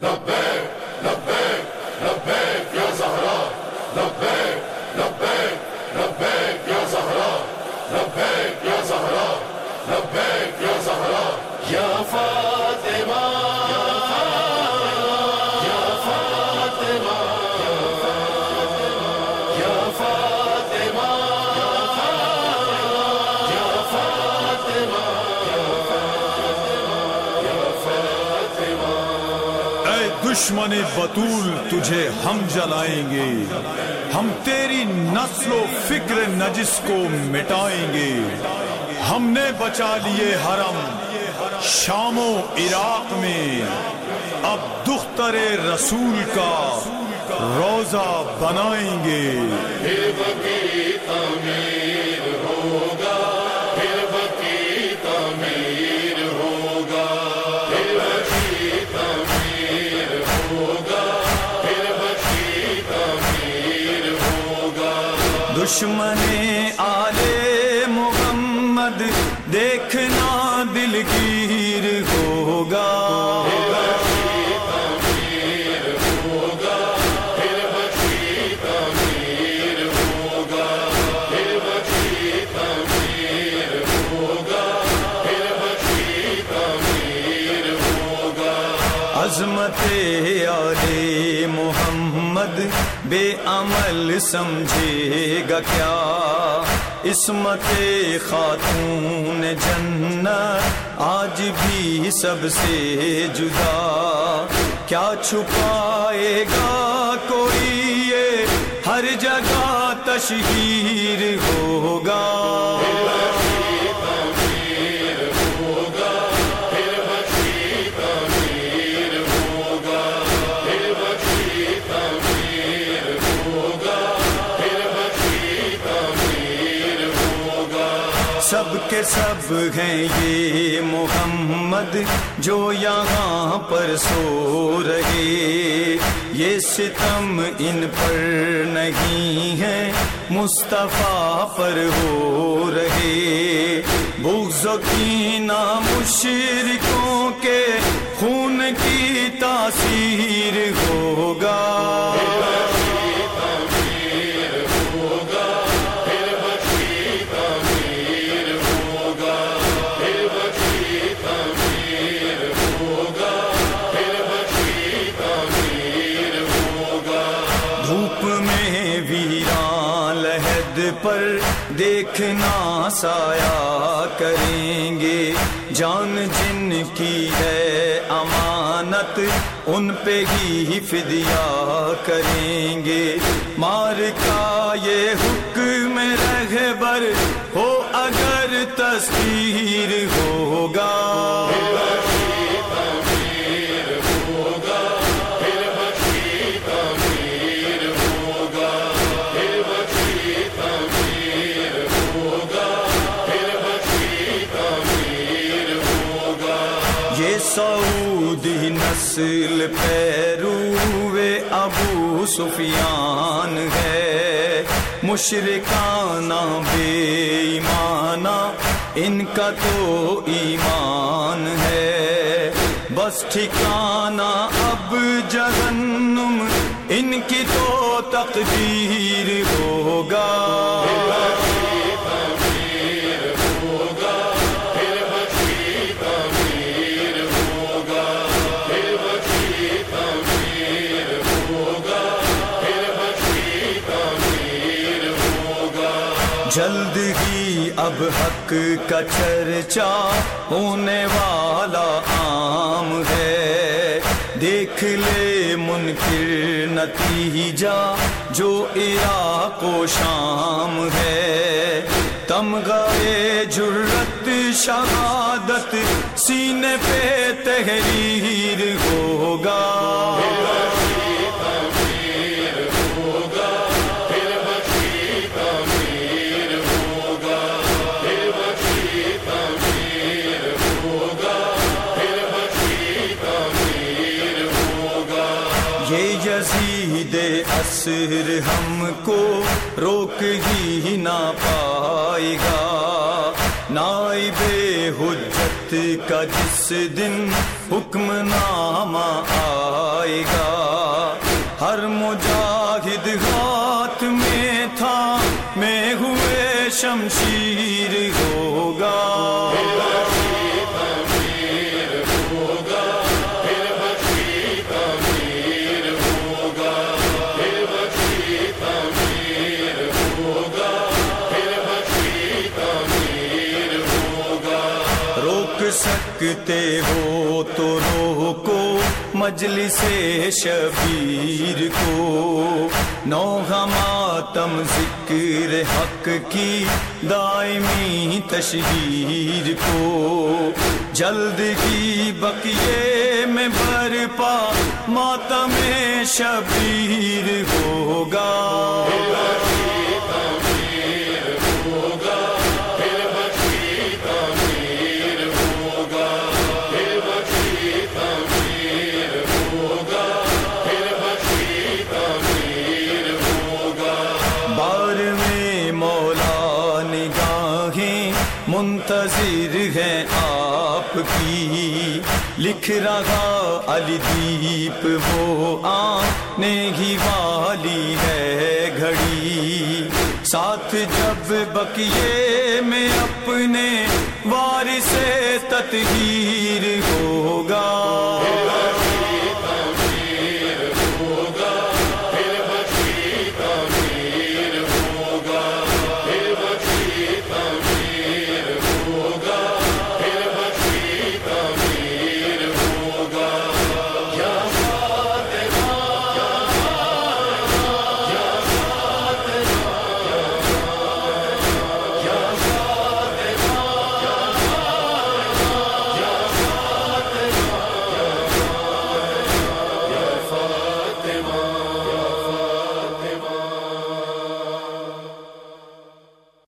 لبیک لبیک لبیک یا زہرا، لبیک لبیک لبیک یا زہرا، لبیک یا زہرا، لبیک یا زہرا، یا فاطمہ یا فاطمہ یا فاطمہ یا فاطمہ یا فاطمہ یا فاطمہ۔ اے دشمن بطول تجھے ہم جلائیں گے، ہم تیری نسل و فکر نجس کو مٹائیں گے۔ ہم نے بچا لیے حرم شام و عراق میں، اب دختر رسول کا روزہ بنائیں گے۔ پھر وکی تعمیر ہوگا، پھر وکی تعمیر ہوگا، پھر وکی تعمیر ہوگا، پھر وکی تعمیر ہوگا۔ دشمن آلے محمد دیکھنا دلگیر ہوگا، پھر وکی تعمیر ہوگا، پھر وکی تعمیر ہوگا، پھر وکی تعمیر ہوگا، پھر وکی تعمیر ہوگا۔ عظمت آل محمد بے عمل سمجھے گا کیا، عصمت خاتون جنت آج بھی سب سے جدا، کیا چھپائے گا کوئی یہ ہر جگہ تشہیر ہوگا۔ سب کے سب ہیں یہ محمد جو یہاں پر سو رہے، یہ ستم ان پر نہیں ہے مصطفیٰ پر ہو رہے، بغض و کینہ مشرکوں کے خون کی تاثیر ہوگا۔ پر دیکھنا سایہ کریں گے، جان جن کی ہے امانت ان پہ ہی فدیہ کریں گے۔ مار کا یہ حکم رہبر ہو اگر تذکیر ہوگا، سعودی نسل پیروے ابو سفیان ہے، مشرکانہ بے ایمانہ ان کا تو ایمان ہے، بس ٹھکانہ اب جہنم ان کی تو تقدیر ہوگا۔ جلد ہی اب حق کا چرچا ہونے والا عام ہے، دیکھ لے منکر نتیجہ جو عراق و شام ہے، تمغہ جرت شہادت سینے پہ تحریر ہوگا۔ یہ یزید عصر ہم کو روک ہی نہ پائے گا، نائب حجت کا جس دن حکم نامہ آئے گا، ہر مجاہد ہاتھ میں تھا میں ہوئے شمشیر ہوگا، سکتے ہو تو روکو مجلس شبیر کو، نوحہ ماتم ذکر حق کی دائمی تشہیر کو، جلد ہی بقیے میں برپا ماتم شبیر ہوگا، منتظر ہے آپ کی، لکھ رہا علی دیپ وہ آنے ہی والی ہے گھڑی، ساتھ جب بقیے میں اپنے وارث تطہیر ہوگا،